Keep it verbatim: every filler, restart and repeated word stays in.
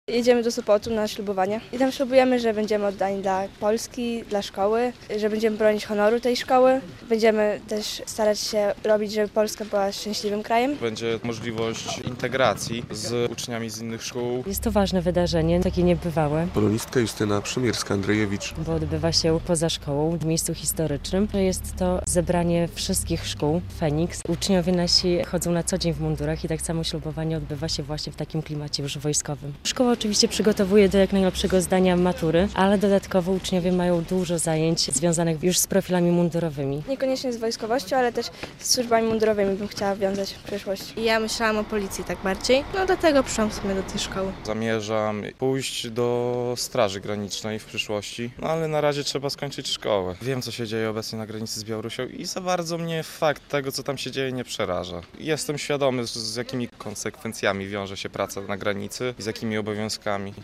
Jedziemy do Sopotu na ślubowanie i tam ślubujemy, że będziemy oddani dla Polski, dla szkoły, że będziemy bronić honoru tej szkoły. Będziemy też starać się robić, żeby Polska była szczęśliwym krajem. Będzie możliwość integracji z uczniami z innych szkół. Jest to ważne wydarzenie, takie niebywałe. Polonistka Justyna Przymierska-Andrejewicz. Bo odbywa się poza szkołą, w miejscu historycznym. Jest to zebranie wszystkich szkół Feniks. Uczniowie nasi chodzą na co dzień w mundurach i tak samo ślubowanie odbywa się właśnie w takim klimacie już wojskowym. Szkoła oczywiście przygotowuje do jak najlepszego zdania matury, ale dodatkowo uczniowie mają dużo zajęć związanych już z profilami mundurowymi. Niekoniecznie z wojskowością, ale też z służbami mundurowymi bym chciała wiązać w przyszłości. Ja myślałam o policji tak bardziej, no dlatego przyszłam sobie do tej szkoły. Zamierzam pójść do Straży Granicznej w przyszłości, no ale na razie trzeba skończyć szkołę. Wiem, co się dzieje obecnie na granicy z Białorusią i za bardzo mnie fakt tego, co tam się dzieje, nie przeraża. Jestem świadomy, z, z jakimi konsekwencjami wiąże się praca na granicy i z jakimi obowiązkami.